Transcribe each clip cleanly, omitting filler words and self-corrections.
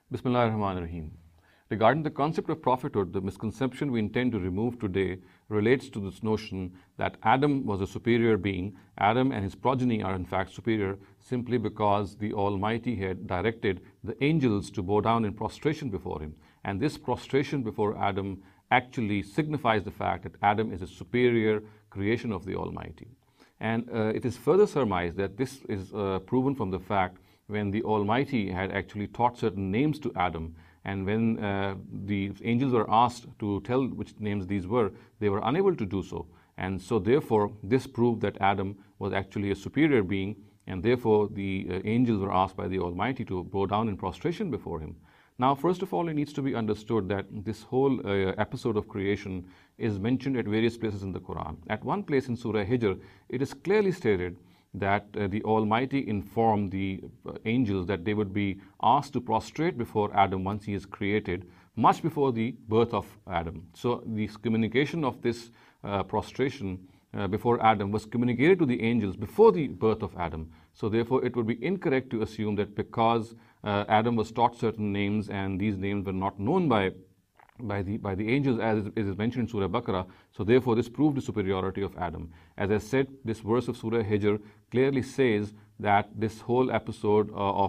Bismillah ar-Rahman ar-Rahim. Regarding the concept of prophethood, the misconception we intend to remove today relates to this notion that Adam was a superior being. Adam and his progeny are in fact superior simply because the Almighty had directed the angels to bow down in prostration before him. And this prostration before Adam actually signifies the fact that Adam is a superior creation of the Almighty. And it is further surmised that this is proven from the fact when the Almighty had actually taught certain names to Adam, and when the angels were asked to tell which names these were, they were unable to do so. And so therefore, this proved that Adam was actually a superior being, and therefore the angels were asked by the Almighty to bow down in prostration before him. Now, first of all, it needs to be understood that this whole episode of creation is mentioned at various places in the Quran. At one place in Surah Hijr, it is clearly stated that the Almighty informed the angels that they would be asked to prostrate before Adam once he is created, much before the birth of Adam. So the communication of this prostration before Adam was communicated to the angels before the birth of Adam. So therefore it would be incorrect to assume that because Adam was taught certain names and these names were not known by the angels, as is mentioned in Surah Baqarah, so therefore this proved the superiority of Adam. As I said, this verse of Surah Hijr clearly says that this whole episode of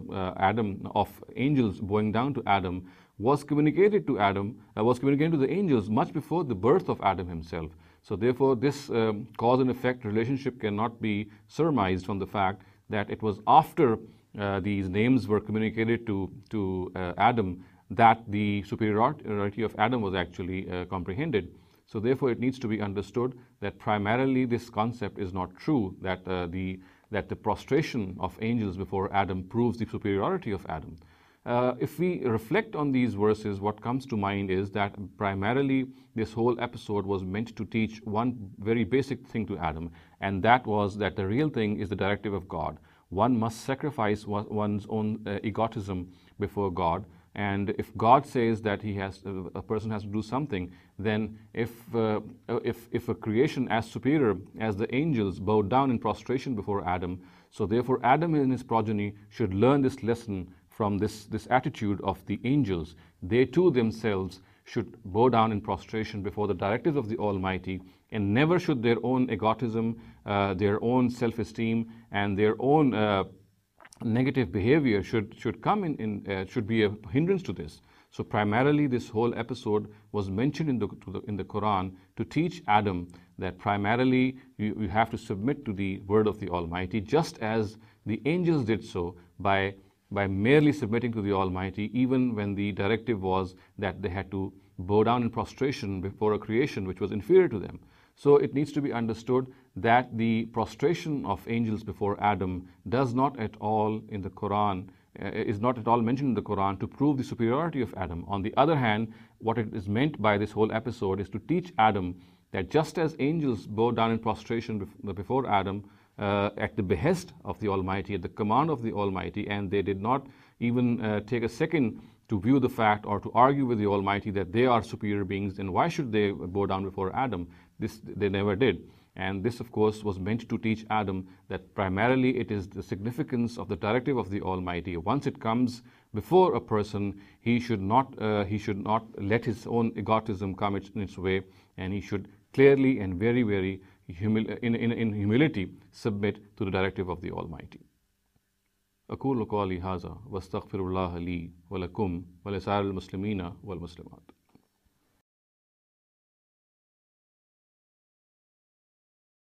angels bowing down to Adam was communicated to the angels much before the birth of Adam himself. So therefore this cause and effect relationship cannot be surmised from the fact that it was after these names were communicated to Adam that the superiority of Adam was actually comprehended. So therefore it needs to be understood that primarily this concept is not true, that the prostration of angels before Adam proves the superiority of Adam. If we reflect on these verses, what comes to mind is that primarily this whole episode was meant to teach one very basic thing to Adam, and that was that the real thing is the directive of God. One must sacrifice one's own egotism before God. And if God says that a person has to do something, then if a creation as superior as the angels bowed down in prostration before Adam, so therefore Adam and his progeny should learn this lesson from this attitude of the angels. They too themselves should bow down in prostration before the directives of the Almighty, and never should their own egotism, their own self-esteem, and their own negative behavior should come should be a hindrance to this. So primarily this whole episode was mentioned in the Quran to teach Adam that primarily you have to submit to the word of the Almighty, just as the angels did so by merely submitting to the Almighty, even when the directive was that they had to bow down in prostration before a creation which was inferior to them. So it needs to be understood that the prostration of angels before Adam does not at all in the Quran, is not at all mentioned in the Quran to prove the superiority of Adam. On the other hand, what it is meant by this whole episode is to teach Adam that just as angels bow down in prostration before Adam at the behest of the Almighty, at the command of the Almighty, and they did not even take a second to view the fact or to argue with the Almighty that they are superior beings, then why should they bow down before Adam? This they never did. And this, of course, was meant to teach Adam that primarily it is the significance of the directive of the Almighty. Once it comes before a person, he should not let his own egotism come in its way, and he should clearly and very, very in humility submit to the directive of the Almighty. أقول قولي هذا واستغفر الله لي ولكم ولسائر المسلمين والمسلمات.